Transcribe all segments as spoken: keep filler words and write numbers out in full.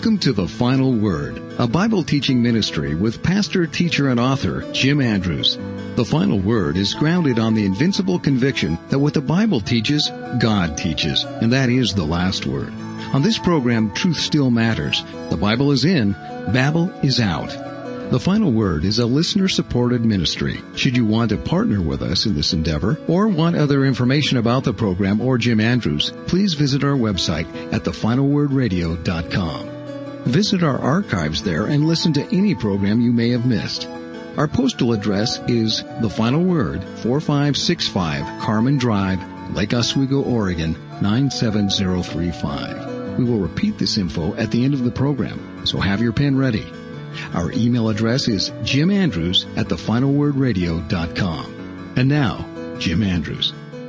Welcome to The Final Word, a Bible teaching ministry with pastor, teacher, and author Jim Andrews. The Final Word is grounded on the invincible conviction that what the Bible teaches, God teaches, and that is the last word. On this program, truth still matters. The Bible is in, Babel is out. The Final Word is a listener-supported ministry. Should you want to partner with us in this endeavor or want other information about the program or Jim Andrews, please visit our website at the final word radio dot com. Visit our archives there and listen to any program you may have missed. Our postal address is The Final Word, four five six five Carmen Drive, Lake Oswego, Oregon, nine seven zero three five. We will repeat this info at the end of the program, so have your pen ready. Our email address is jimandrews at the final word radio dot com. And now, Jim Andrews.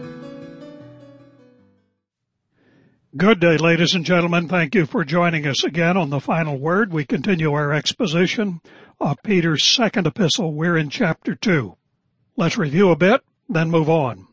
Good day, ladies and gentlemen. Thank you for joining us again on The Final Word. We continue our exposition of Peter's second epistle. We're in chapter two. Let's review a bit, then move on.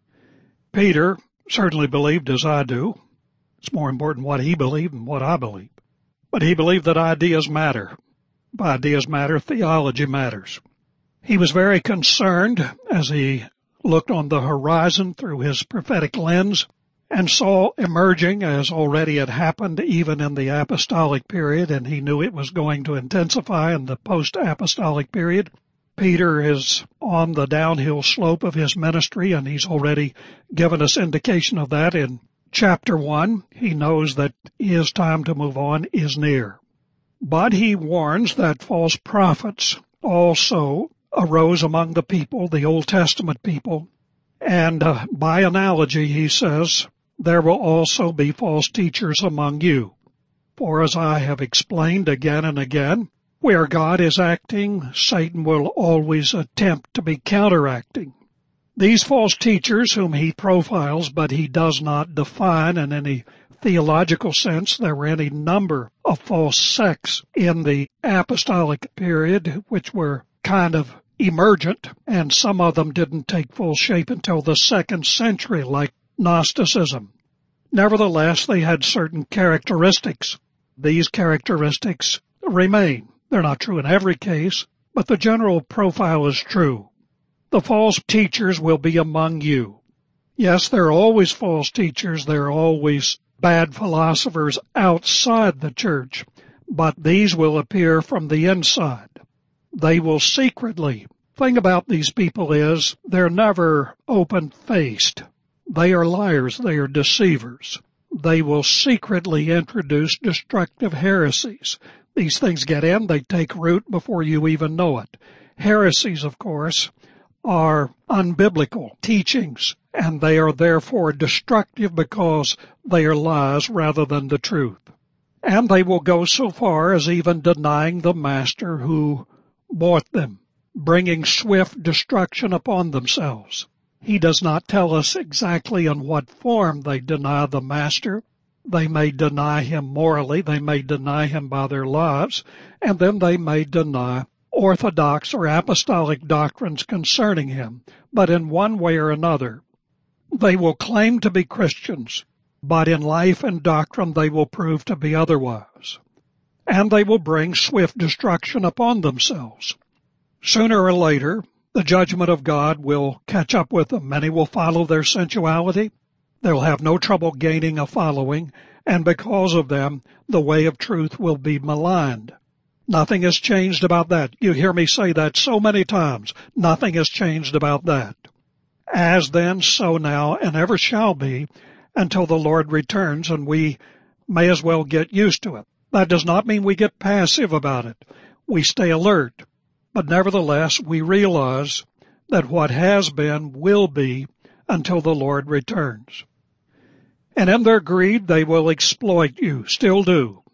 Peter certainly believed as I do. It's more important what he believed than what I believe. But he believed that ideas matter. If ideas matter, theology matters. He was very concerned as he looked on the horizon through his prophetic lens and saw emerging, as already had happened even in the apostolic period, and he knew it was going to intensify in the post-apostolic period. Peter is on the downhill slope of his ministry, and he's already given us indication of that in chapter one. He knows that his time to move on is near. But he warns that false prophets also arose among the people, the Old Testament people, and uh, by analogy, he says, there will also be false teachers among you. For as I have explained again and again, where God is acting, Satan will always attempt to be counteracting. These false teachers whom he profiles, but he does not define in any theological sense. There were any number of false sects in the apostolic period which were kind of emergent, and some of them didn't take full shape until the second century, like Gnosticism. Nevertheless, they had certain characteristics. These characteristics remain. They're not true in every case, but the general profile is true. The false teachers will be among you. Yes, there are always false teachers. There are always bad philosophers outside the church, but these will appear from the inside. They will secretly. The thing about these people is they're never open-faced. They are liars. They are deceivers. They will secretly introduce destructive heresies. These things get in, they take root before you even know it. Heresies, of course, are unbiblical teachings, and they are therefore destructive because they are lies rather than the truth. And they will go so far as even denying the master who bought them, bringing swift destruction upon themselves. He does not tell us exactly in what form they deny the master. They may deny him morally, they may deny him by their lives, and then they may deny orthodox or apostolic doctrines concerning him. But in one way or another, they will claim to be Christians, but in life and doctrine they will prove to be otherwise. And they will bring swift destruction upon themselves. Sooner or later, the judgment of God will catch up with them. Many will follow their sensuality. They'll have no trouble gaining a following, and because of them, the way of truth will be maligned. Nothing has changed about that. You hear me say that so many times. Nothing has changed about that. As then, so now, and ever shall be, until the Lord returns, and we may as well get used to it. That does not mean we get passive about it. We stay alert. But nevertheless, we realize that what has been will be until the Lord returns. And in their greed, they will exploit you, still do.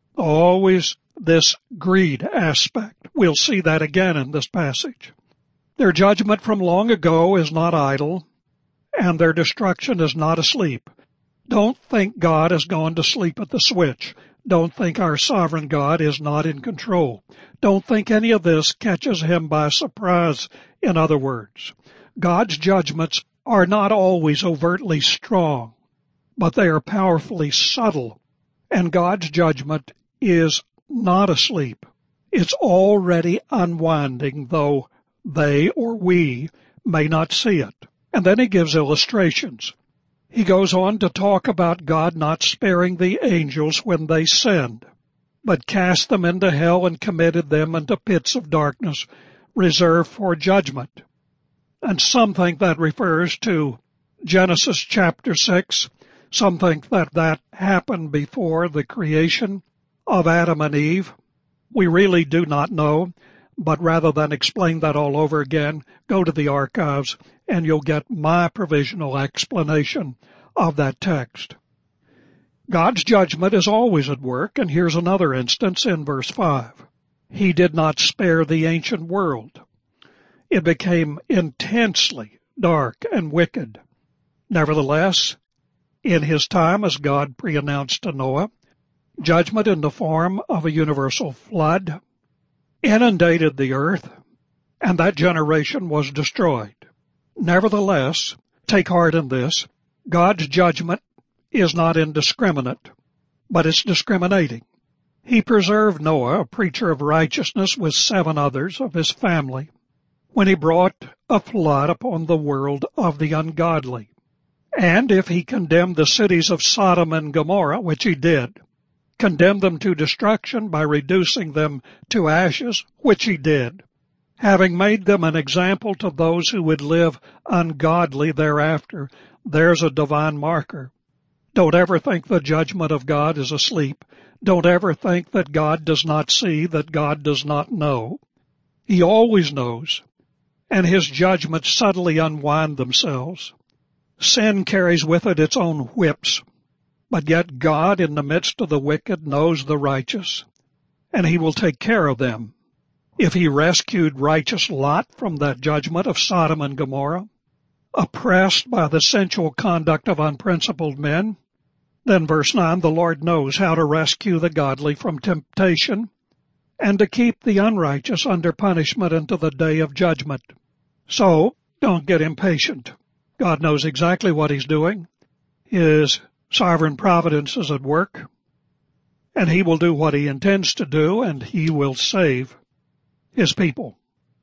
Always this greed aspect. We'll see that again in this passage. Their judgment from long ago is not idle, and their destruction is not asleep. Don't think God has gone to sleep at the switch. Don't think our sovereign God is not in control. Don't think any of this catches him by surprise, in other words. God's judgments are not always overtly strong, but they are powerfully subtle, and God's judgment is not asleep. It's already unwinding, though they or we may not see it. And then he gives illustrations. He goes on to talk about God not sparing the angels when they sinned, but cast them into hell and committed them into pits of darkness reserved for judgment. And some think that refers to Genesis chapter six. Some think that that happened before the creation of Adam and Eve. We really do not know, but rather than explain that all over again, go to the archives and you'll get my provisional explanation of that text. God's judgment is always at work, and here's another instance in verse five. He did not spare the ancient world. It became intensely dark and wicked. Nevertheless, in his time, as God pre-announced to Noah, judgment in the form of a universal flood inundated the earth, and that generation was destroyed. Nevertheless, take heart in this, God's judgment is not indiscriminate, but it's discriminating. He preserved Noah, a preacher of righteousness, with seven others of his family, when he brought a flood upon the world of the ungodly. And if he condemned the cities of Sodom and Gomorrah, which he did, condemned them to destruction by reducing them to ashes, which he did, having made them an example to those who would live ungodly thereafter, there's a divine marker. Don't ever think the judgment of God is asleep. Don't ever think that God does not see, that God does not know. He always knows, and his judgments subtly unwind themselves. Sin carries with it its own whips, but yet God in the midst of the wicked knows the righteous, and he will take care of them. If he rescued righteous Lot from that judgment of Sodom and Gomorrah, oppressed by the sensual conduct of unprincipled men, then verse nine, the Lord knows how to rescue the godly from temptation and to keep the unrighteous under punishment until the day of judgment. So, don't get impatient. God knows exactly what he's doing. His sovereign providence is at work, and he will do what he intends to do, and he will save his people.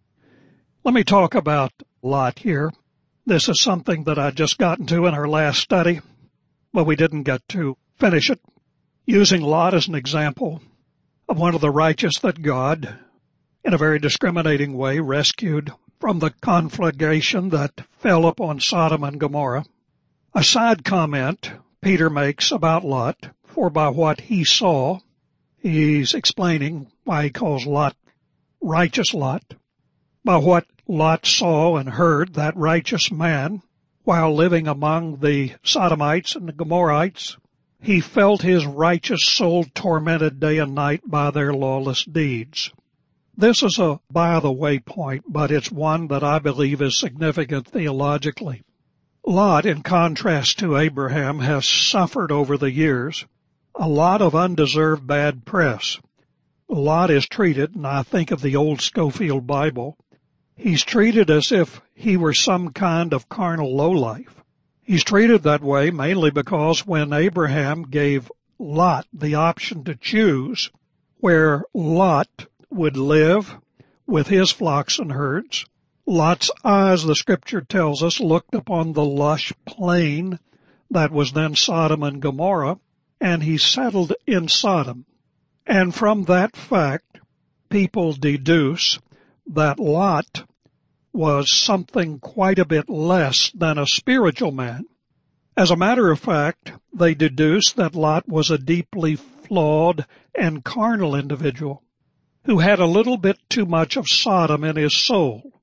Let me talk about Lot here. This is something that I just got into in our last study, but we didn't get to finish it. Using Lot as an example of one of the righteous that God, in a very discriminating way, rescued from the conflagration that fell upon Sodom and Gomorrah. A side comment Peter makes about Lot, for by what he saw, he's explaining why he calls Lot righteous Lot. By what Lot saw and heard, that righteous man, while living among the Sodomites and the Gomorrites, he felt his righteous soul tormented day and night by their lawless deeds. This is a by-the-way point, but it's one that I believe is significant theologically. Lot, in contrast to Abraham, has suffered over the years a lot of undeserved bad press. Lot is treated, and I think of the old Scofield Bible, he's treated as if he were some kind of carnal lowlife. He's treated that way mainly because when Abraham gave Lot the option to choose where Lot would live with his flocks and herds, Lot's eyes, the scripture tells us, looked upon the lush plain that was then Sodom and Gomorrah, and he settled in Sodom. And from that fact, people deduce that Lot was something quite a bit less than a spiritual man. As a matter of fact, they deduce that Lot was a deeply flawed and carnal individual who had a little bit too much of Sodom in his soul.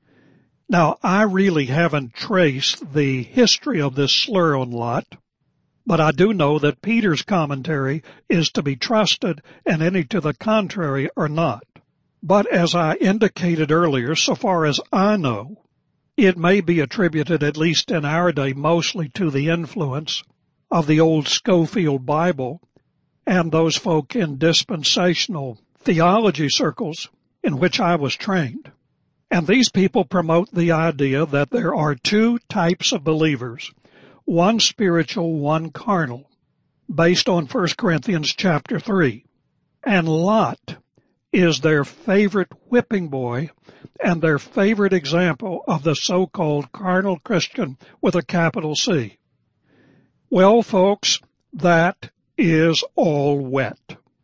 Now, I really haven't traced the history of this slur on Lot, but I do know that Peter's commentary is to be trusted and any to the contrary are not. But as I indicated earlier, so far as I know, it may be attributed, at least in our day, mostly to the influence of the old Scofield Bible and those folk in dispensational theology circles in which I was trained. And these people promote the idea that there are two types of believers, one spiritual, one carnal, based on First Corinthians chapter three. And Lot is their favorite whipping boy and their favorite example of the so-called carnal Christian with a capital C. Well, folks, that is all wet.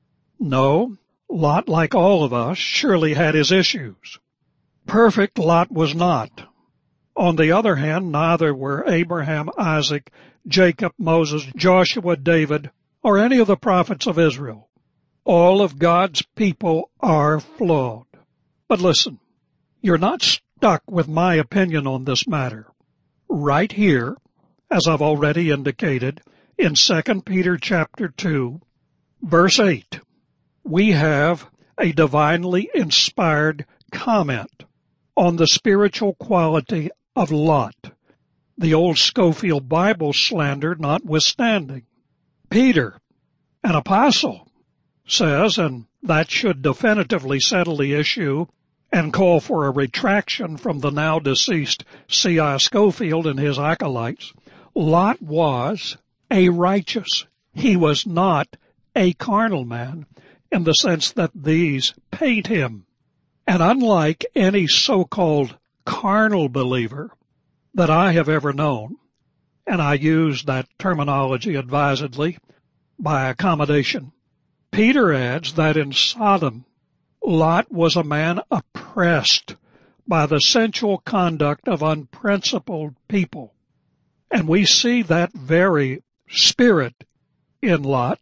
No, Lot, like all of us, surely had his issues. Perfect Lot was not. On the other hand, neither were Abraham, Isaac, Jacob, Moses, Joshua, David, or any of the prophets of Israel. All of God's people are flawed. But listen, you're not stuck with my opinion on this matter. Right here, as I've already indicated, in Second Peter chapter two, verse eight, we have a divinely inspired comment on the spiritual quality of Lot, the old Scofield Bible slander notwithstanding. Peter, an apostle, says, and that should definitively settle the issue and call for a retraction from the now deceased C I Scofield and his acolytes, Lot was a righteous. He was not a carnal man in the sense that these paint him. And unlike any so-called carnal believer that I have ever known, and I use that terminology advisedly by accommodation, Peter adds that in Sodom, Lot was a man oppressed by the sensual conduct of unprincipled people. And we see that very spirit in Lot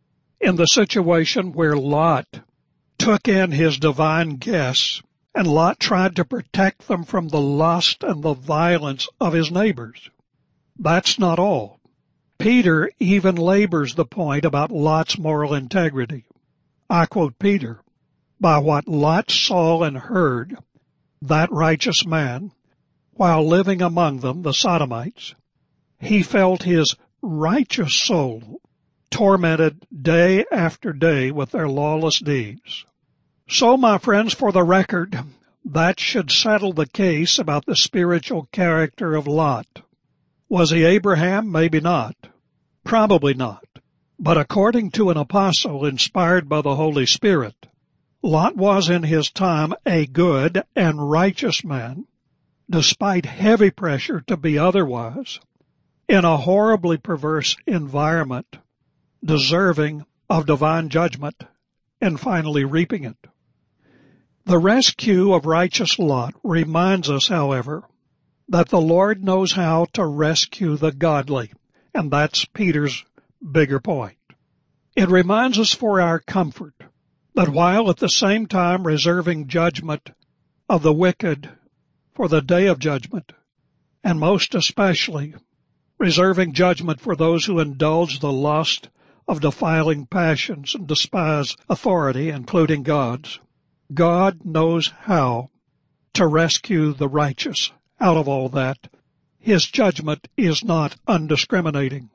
in the situation where Lot took in his divine guests, and Lot tried to protect them from the lust and the violence of his neighbors. That's not all. Peter even labors the point about Lot's moral integrity. I quote Peter, "By what Lot saw and heard, that righteous man, while living among them, the Sodomites, he felt his righteous soul tormented day after day with their lawless deeds." So, my friends, for the record, that should settle the case about the spiritual character of Lot. Was he Abraham? Maybe not. Probably not. But according to an apostle inspired by the Holy Spirit, Lot was in his time a good and righteous man, despite heavy pressure to be otherwise, in a horribly perverse environment, deserving of divine judgment, and finally reaping it. The rescue of righteous Lot reminds us, however, that the Lord knows how to rescue the godly, and that's Peter's bigger point. It reminds us for our comfort that while at the same time reserving judgment of the wicked for the day of judgment, and most especially reserving judgment for those who indulge the lust of defiling passions and despise authority, including God's, God knows how to rescue the righteous out of all that. His judgment is not undiscriminating.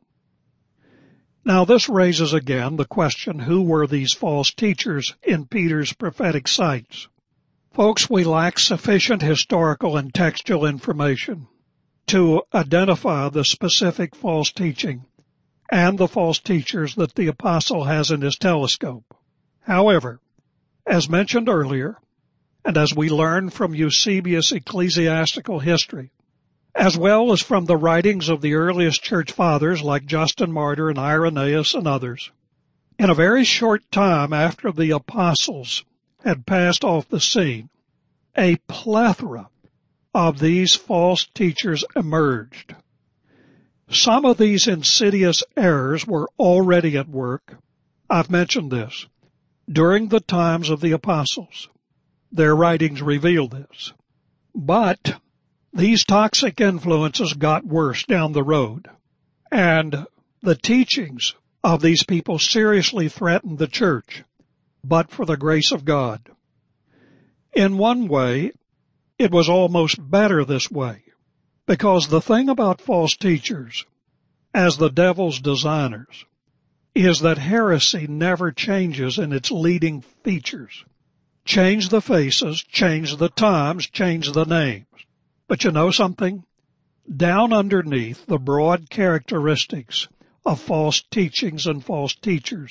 Now this raises again the question, who were these false teachers in Peter's prophetic sites? Folks, we lack sufficient historical and textual information to identify the specific false teaching and the false teachers that the apostle has in his telescope. However, as mentioned earlier, and as we learn from Eusebius' ecclesiastical history, as well as from the writings of the earliest church fathers like Justin Martyr and Irenaeus and others, in a very short time after the apostles had passed off the scene, a plethora of these false teachers emerged. Some of these insidious errors were already at work. I've mentioned this. During the times of the apostles, their writings reveal this. But these toxic influences got worse down the road, and the teachings of these people seriously threatened the church, but for the grace of God. In one way, it was almost better this way, because the thing about false teachers, as the devil's designers, is that heresy never changes in its leading features. Change the faces, change the times, change the names. But you know something? Down underneath the broad characteristics of false teachings and false teachers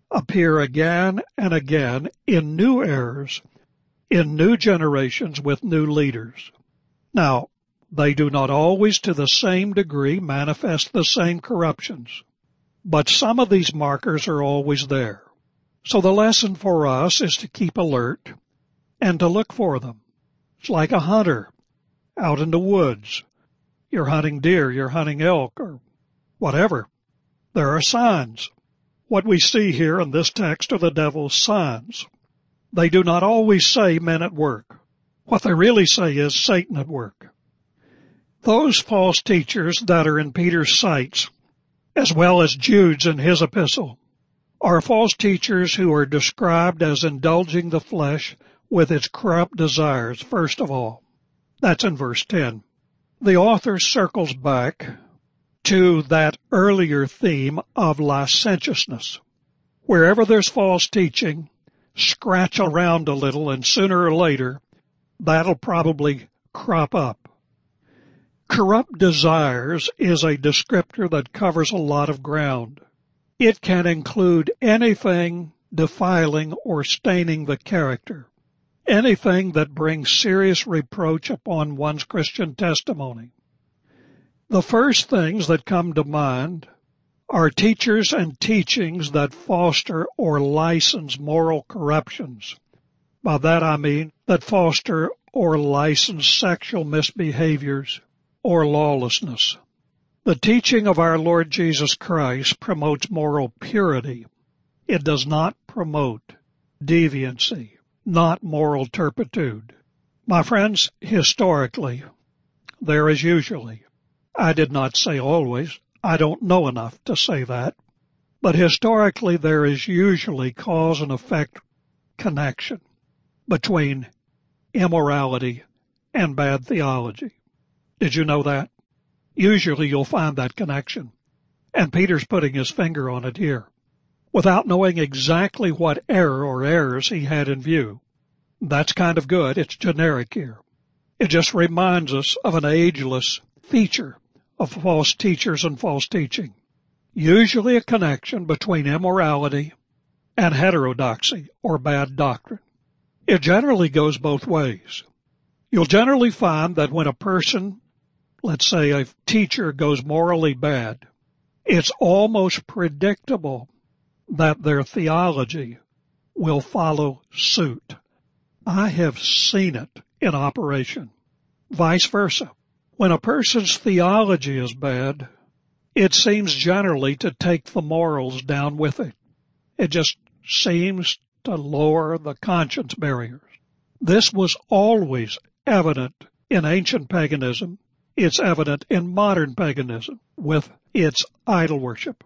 appear again and again in new errors, in new generations with new leaders. Now, they do not always to the same degree manifest the same corruptions, but some of these markers are always there. So the lesson for us is to keep alert and to look for them. It's like a hunter out in the woods. You're hunting deer, you're hunting elk, or whatever. There are signs. What we see here in this text are the devil's signs. They do not always say men at work. What they really say is Satan at work. Those false teachers that are in Peter's sights, as well as Jude's in his epistle, are false teachers who are described as indulging the flesh with its corrupt desires, first of all. That's in verse ten. The author circles back to that earlier theme of licentiousness. Wherever there's false teaching, scratch around a little, and sooner or later, that'll probably crop up. Corrupt desires is a descriptor that covers a lot of ground. It can include anything defiling or staining the character, anything that brings serious reproach upon one's Christian testimony. The first things that come to mind are teachers and teachings that foster or license moral corruptions. By that I mean that foster or license sexual misbehaviors or lawlessness. The teaching of our Lord Jesus Christ promotes moral purity. It does not promote deviancy, not moral turpitude. My friends, historically, there is usually, I did not say always, I don't know enough to say that, but historically there is usually cause and effect connection between immorality and bad theology. Did you know that? Usually you'll find that connection. And Peter's putting his finger on it here, without knowing exactly what error or errors he had in view. That's kind of good. It's generic here. It just reminds us of an ageless feature of false teachers and false teaching. Usually a connection between immorality and heterodoxy or bad doctrine. It generally goes both ways. You'll generally find that when a person, let's say a teacher, goes morally bad, it's almost predictable that their theology will follow suit. I have seen it in operation. Vice versa. When a person's theology is bad, it seems generally to take the morals down with it. It just seems to lower the conscience barriers. This was always evident in ancient paganism. It's evident in modern paganism with its idol worship.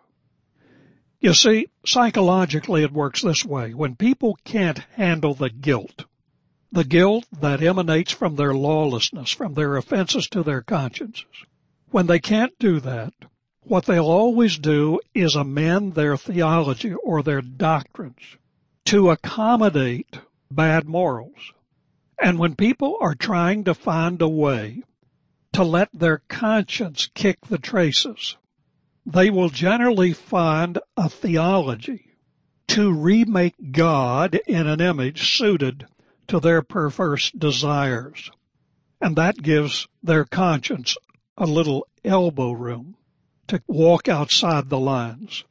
You see, psychologically it works this way. When people can't handle the guilt, the guilt that emanates from their lawlessness, from their offenses to their consciences, when they can't do that, what they'll always do is amend their theology or their doctrines to accommodate bad morals. And when people are trying to find a way to let their conscience kick the traces, they will generally find a theology to remake God in an image suited to their perverse desires. And that gives their conscience a little elbow room to walk outside the lines.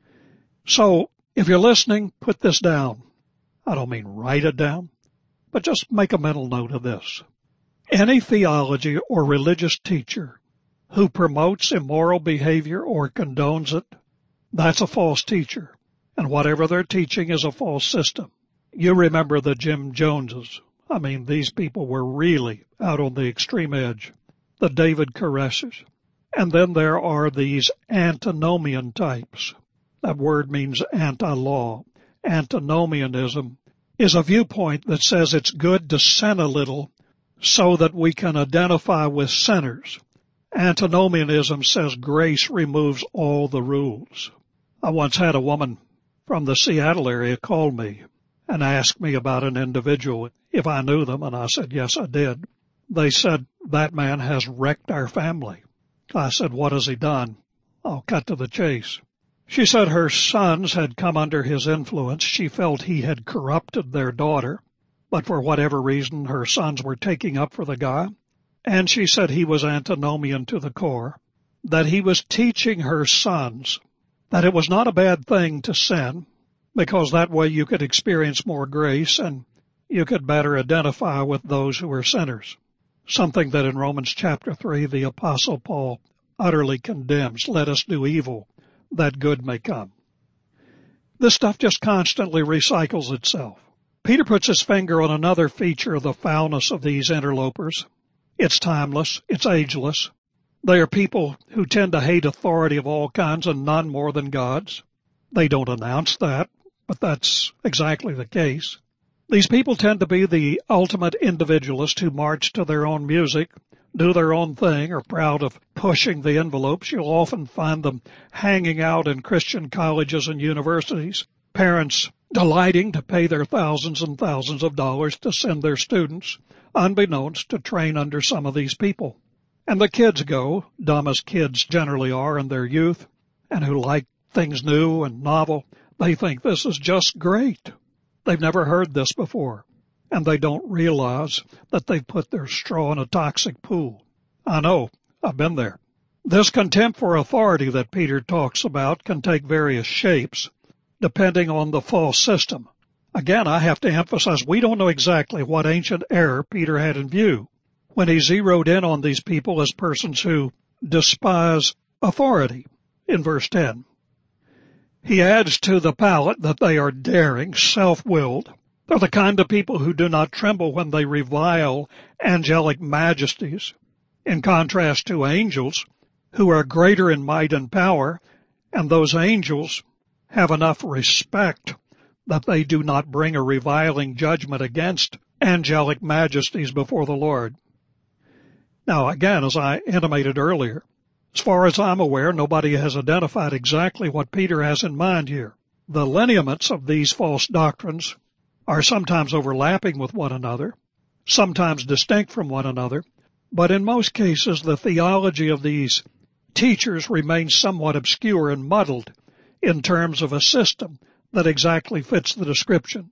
So, if you're listening, put this down. I don't mean write it down, but just make a mental note of this. Any theology or religious teacher who promotes immoral behavior or condones it, that's a false teacher. And whatever they're teaching is a false system. You remember the Jim Joneses. I mean, these people were really out on the extreme edge. The David Koreses. And then there are these antinomian types. That word means anti-law. Antinomianism is a viewpoint that says it's good to sin a little so that we can identify with sinners. Antinomianism says grace removes all the rules. I once had a woman from the Seattle area call me and asked me about an individual, if I knew them, and I said, yes, I did. They said, that man has wrecked our family. I said, what has he done? I'll cut to the chase. She said her sons had come under his influence. She felt he had corrupted their daughter, but for whatever reason her sons were taking up for the guy. And she said he was antinomian to the core, that he was teaching her sons that it was not a bad thing to sin, because that way you could experience more grace and you could better identify with those who were sinners. Something that in Romans chapter three the Apostle Paul utterly condemns. Let us do evil, that good may come. This stuff just constantly recycles itself. Peter puts his finger on another feature of the foulness of these interlopers. It's timeless. It's ageless. They are people who tend to hate authority of all kinds and none more than God's. They don't announce that, but that's exactly the case. These people tend to be the ultimate individualists who march to their own music, do their own thing, are proud of pushing the envelopes. You'll often find them hanging out in Christian colleges and universities, parents delighting to pay their thousands and thousands of dollars to send their students, unbeknownst, to train under some of these people. And the kids go, dumb as kids generally are in their youth, and who like things new and novel. They think this is just great. They've never heard this before, and they don't realize that they've put their straw in a toxic pool. I know. I've been there. This contempt for authority that Peter talks about can take various shapes, depending on the false system. Again, I have to emphasize we don't know exactly what ancient error Peter had in view when he zeroed in on these people as persons who despise authority in verse ten. He adds to the palate that they are daring, self-willed. They're the kind of people who do not tremble when they revile angelic majesties, in contrast to angels who are greater in might and power, and those angels have enough respect that they do not bring a reviling judgment against angelic majesties before the Lord. Now, again, as I intimated earlier, as far as I'm aware, nobody has identified exactly what Peter has in mind here. The lineaments of these false doctrines are sometimes overlapping with one another, sometimes distinct from one another, but in most cases the theology of these teachers remains somewhat obscure and muddled in terms of a system that exactly fits the description.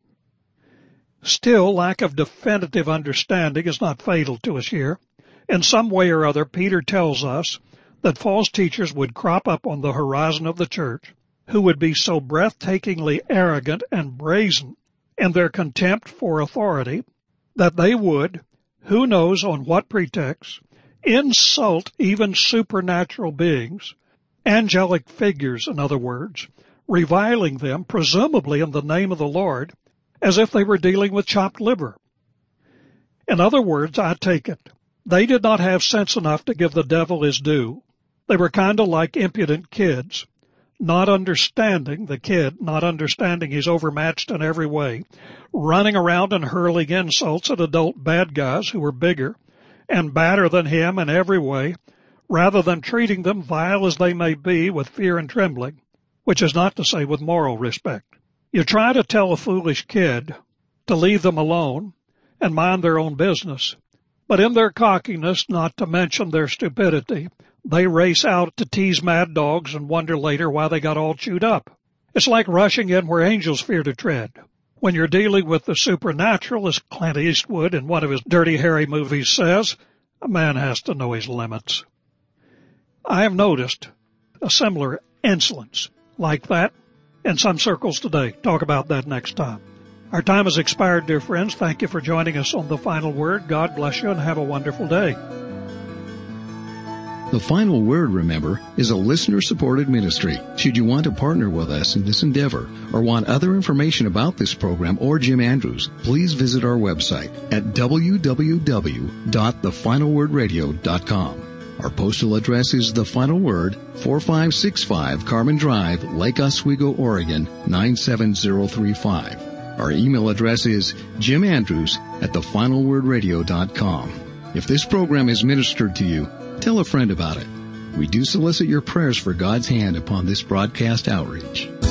Still, lack of definitive understanding is not fatal to us here. In some way or other, Peter tells us that false teachers would crop up on the horizon of the church who would be so breathtakingly arrogant and brazen in their contempt for authority that they would, who knows on what pretext, insult even supernatural beings, angelic figures, in other words, reviling them, presumably in the name of the Lord, as if they were dealing with chopped liver. In other words, I take it, they did not have sense enough to give the devil his due. They were kind of like impudent kids, not understanding, the kid, not understanding he's overmatched in every way, running around and hurling insults at adult bad guys who were bigger and badder than him in every way, rather than treating them, vile as they may be, with fear and trembling, which is not to say with moral respect. You try to tell a foolish kid to leave them alone and mind their own business, but in their cockiness, not to mention their stupidity, they race out to tease mad dogs and wonder later why they got all chewed up. It's like rushing in where angels fear to tread. When you're dealing with the supernatural, as Clint Eastwood in one of his Dirty Harry movies says, a man has to know his limits. I have noticed a similar insolence like that in some circles today. Talk about that next time. Our time has expired, dear friends. Thank you for joining us on The Final Word. God bless you and have a wonderful day. The Final Word, remember, is a listener-supported ministry. Should you want to partner with us in this endeavor or want other information about this program or Jim Andrews, please visit our website at w w w dot the final word radio dot com. Our postal address is The Final Word, four five six five Carmen Drive, Lake Oswego, Oregon, nine seven zero three five. Our email address is jim andrews at the final word radio dot com. If this program is ministered to you, tell a friend about it. We do solicit your prayers for God's hand upon this broadcast outreach.